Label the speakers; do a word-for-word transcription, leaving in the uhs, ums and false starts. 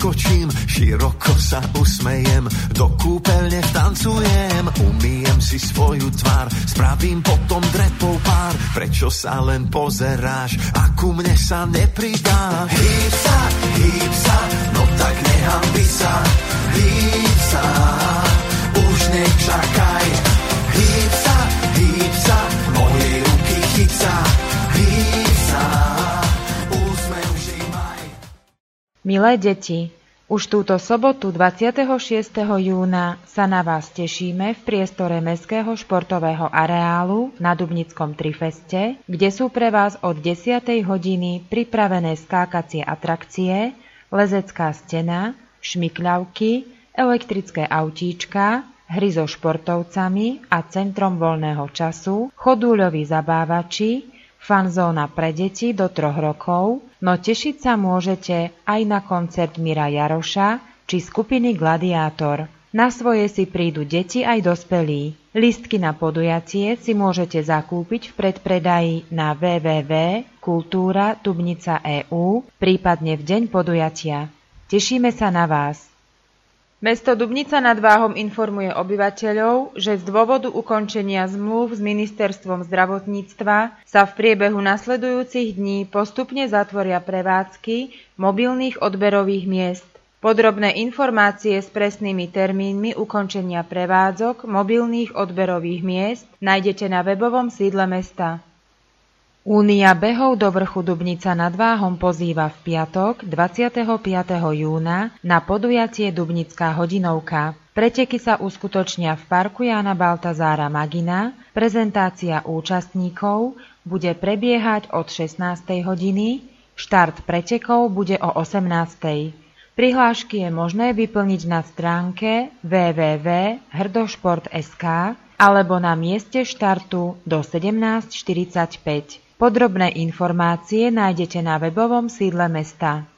Speaker 1: vyskočím, široko sa usmejem, do kúpeľne vtancujem, umyjem si svoju tvár, spravím potom drepou pár. Prečo sa len pozeráš a ku mne sa nepridá? Hýb sa, hýb sa, no tak nehanbi sa. Hýb sa, už nečakaj. Hýb sa, hýb sa, mojej ruky chyť sa. Hýb sa, úsmev vždy maj.
Speaker 2: Milé deti, už túto sobotu dvadsiateho šiesteho júna sa na vás tešíme v priestore Mestského športového areálu na Dubnickom Trifeste, kde sú pre vás od desiatej hodiny pripravené skákacie atrakcie, lezecká stena, šmykľavky, elektrické autíčka, hry so športovcami a centrom voľného času, chodúľoví zabávači, fanzóna pre deti do troch rokov, no tešiť sa môžete aj na koncert Mira Jaroša či skupiny Gladiátor. Na svoje si prídu deti aj dospelí. Lístky na podujatie si môžete zakúpiť v predpredaji na w w w bodka kultúra dubnica bodka e u, prípadne v deň podujatia. Tešíme sa na vás. Mesto Dubnica nad Váhom informuje obyvateľov, že z dôvodu ukončenia zmluv s Ministerstvom zdravotníctva sa v priebehu nasledujúcich dní postupne zatvoria prevádzky mobilných odberových miest. Podrobné informácie s presnými termínmi ukončenia prevádzok mobilných odberových miest nájdete na webovom sídle mesta. Únia behov do vrchu Dubnica nad Váhom pozýva v piatok dvadsiateho piateho júna na podujatie Dubnická hodinovka. Preteky sa uskutočnia v parku Jána Baltazára Magina, prezentácia účastníkov bude prebiehať od šestnástej hodiny, štart pretekov bude o osemnástej. Prihlášky je možné vyplniť na stránke w w w bodka hrdošport bodka es ká alebo na mieste štartu do sedemnásť štyridsaťpäť. Podrobné informácie nájdete na webovom sídle mesta.